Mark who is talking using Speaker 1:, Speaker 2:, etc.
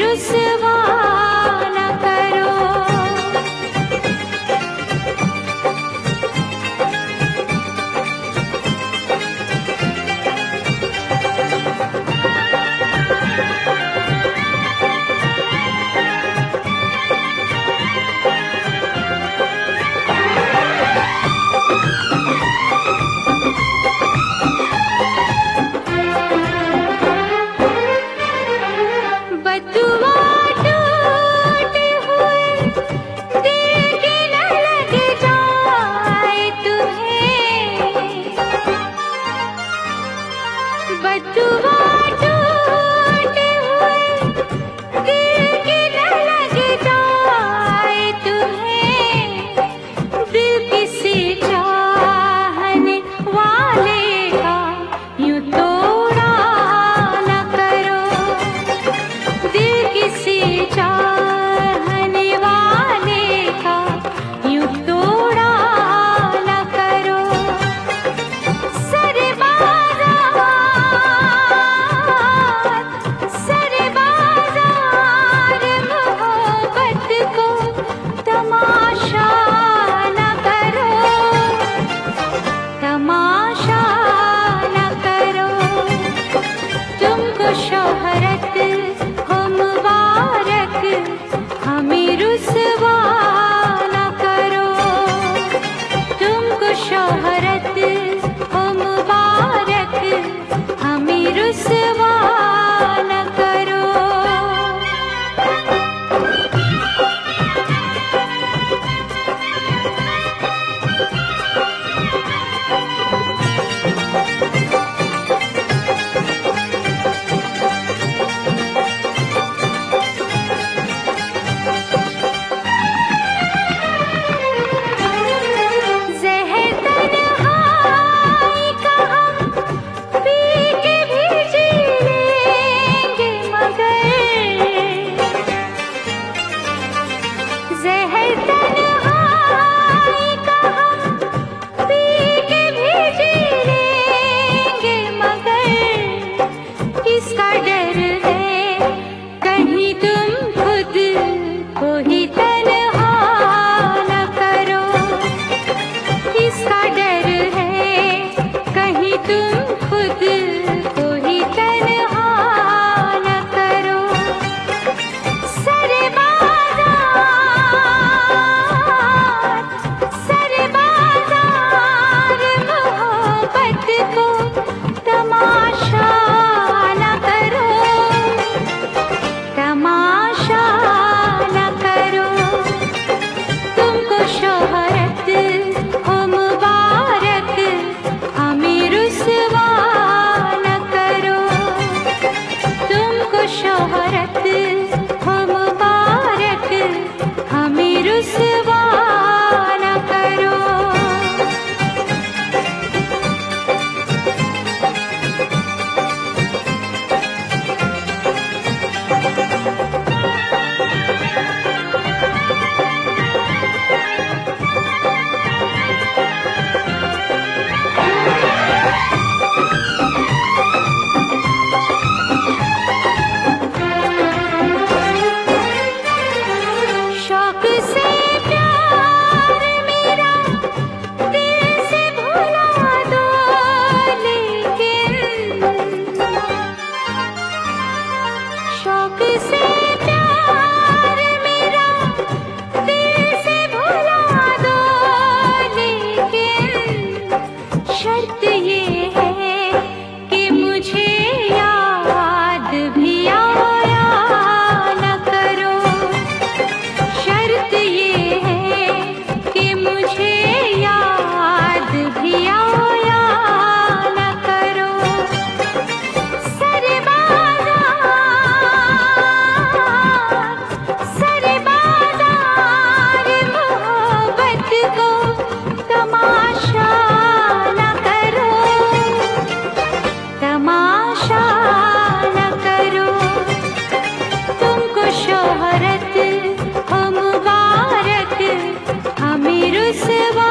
Speaker 1: रुसवा न करो। बदुआ टूटे हुए दिल के न लग जाए तुम्हें। बदुआ टूटे हुए दिल के न लग जाए तुम्हें। दिल किसी चाहने वाले का यूं तोड़ा न करो। दिल किसी चाहने वाले का यूं तोड़ा न करो। सरे बाजार मोहब्बत को तमाशा न करो। तमाशा न करो। तुमको शोहरत हो मुबारक, हमें रुसवा न करो। तुमको शोहरत हो मुबारक, हमें रुसवा न करो। ज़हर तन्हाई का हम पी के भी जी लेंगे मगर। ज़हर तन्हाई का हम पी के भी जी लेंगे मगर। इसका डर है कहीं तुम खुद को ही तन्हा न करो। इसका डर है कहीं तुम खुद को ही तन्हा न करो। सरे बाजार मोहब्बत को तमाशा न करो। तमाशा न करो। तुमको शोहरत हो मुबारक, हमें रुसवा न करो। तुमको शोहरत हो मुबारक, हमें रुसवा न करो। शौक से प्यार मेरा दिल से भुला दो, लेकिन शौक से प्यार मेरा दिल से भुला दो, लेकिन शर्त ये है कि मुझे याद भी आया न करो। शर्त ये है कि मुझे याद भी आया न करो। सरे बाजार मोहब्बत को तमाशा न करो। तमाशा न करो। तुमको शोहरत हो मुबारक, हमें रुसवा